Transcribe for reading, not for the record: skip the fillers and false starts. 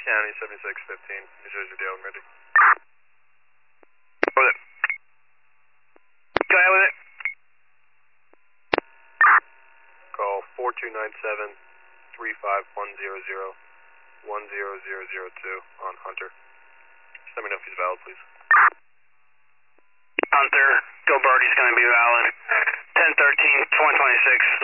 County 7615, New Jersey, Dale and ready. With it. Go ahead with it. Call 4297 35100 10002 on Hunter. Just let me know if he's valid, please. Hunter, Gilberti's going to be valid. 1013, 2026.